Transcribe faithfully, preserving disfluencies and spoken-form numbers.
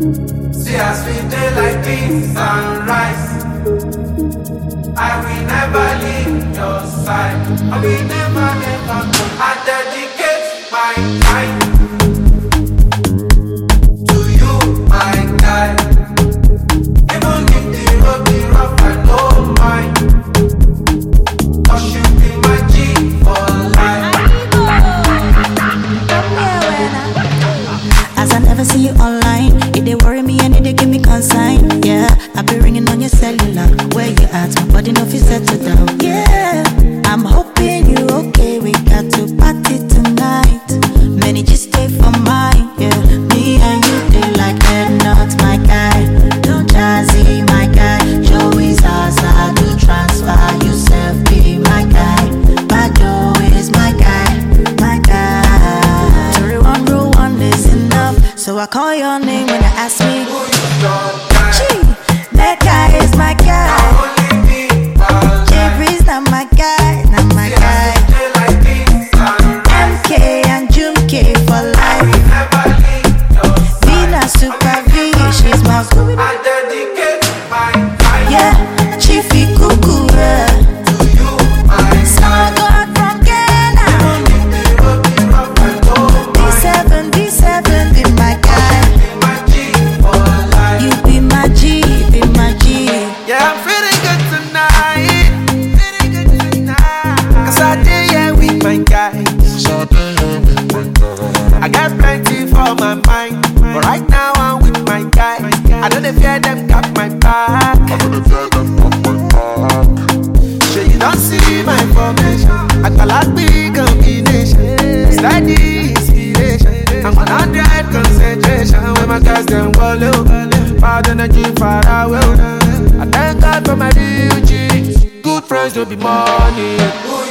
See as we dey like beans and rice. I will never leave your side. I will never, never go. I dedicate my time to you, my guy. Even if the road be rough, I don't mind. 'Cause you be my G for life. As I never see you online, it dey worry me and it dey give me consign. Yeah, I be ringing on your cellular. Where you at? My body no fit settle down. Yeah, I'm hoping you okay. We got to party tonight. Many just stay for mine. Yeah, me and you they like head nuts, my guy. Don't jazzy, my guy. Joey's Zaza, do transfer. Yourself be my guy. My Joe is my guy, my guy. Sorry, one rule, one is enough. So I call your name when you ask me. Who is your guy? Gee, that guy is my guy. Only me, my Jeffrey's not my guy, not my See as guy. we dey like beans and rice. M K and June K for I life. will never leave your side. Vina Super V, she's my good. I dedicate my time Yeah, Chiefy Cuckoo. Yeah. to you, my Small guy. God from Ghana. Even if the road be rough, I don't D mind. seven, D seven, be my guy. Be my G for life. You be my G, be my G. Yeah, I'm feeling good tonight. Feeling good tonight. 'Cause I did yeah with my guys. I got plenty for my mind, but right now I'm with my guy. I don't fear them got my back. Sure you don't see my formation. I got like big combination. Steady inspiration. I'm on hundred concentration when my guys them wallow. Bad energy far away. I thank God for my real G's. Good friends don't be money.